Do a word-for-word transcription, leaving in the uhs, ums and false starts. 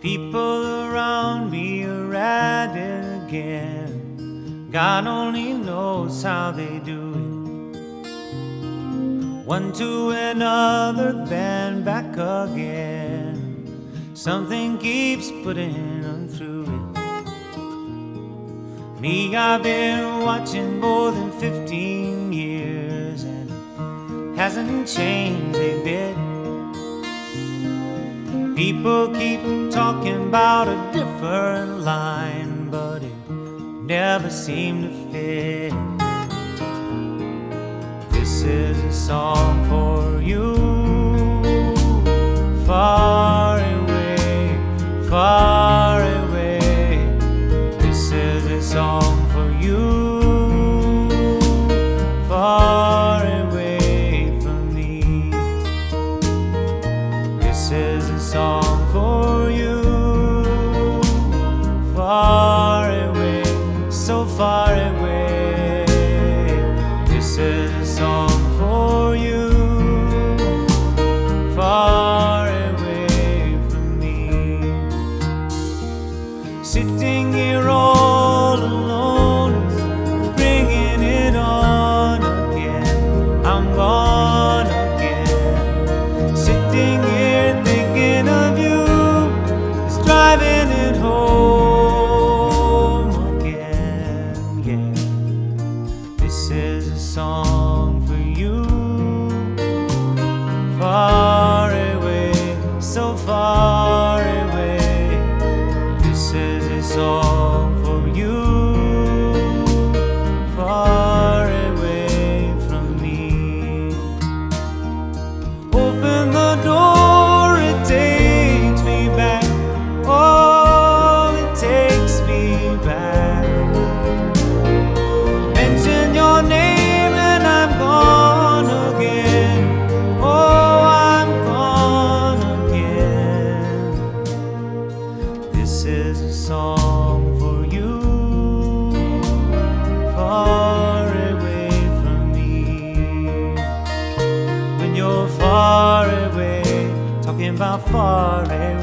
People around me are at it again. God only knows how they do it. One to another, then back again. Something keeps putting them through it. Me, I've been watching more than fifteen years, and it hasn't changed a bit. People keep talking about a different line, but it never seemed to fit. This is a song for you, far away, far away. This is a song for you, far away from me. This is a song for you, far away, so far away. This is a song for you, far away from me. Sitting here all alone, bringing it on again. I'm gone again. Sitting here thinking of you, it's driving it home again. Yeah, this is a song for you, far away, so far away. This is a song for you, far away from me. Open the door, it takes me back. Oh, it takes me back. Mention your name and I'm gone again. Oh, I'm gone again. This is a song for you, far away from me. When you're far away, talking about far away.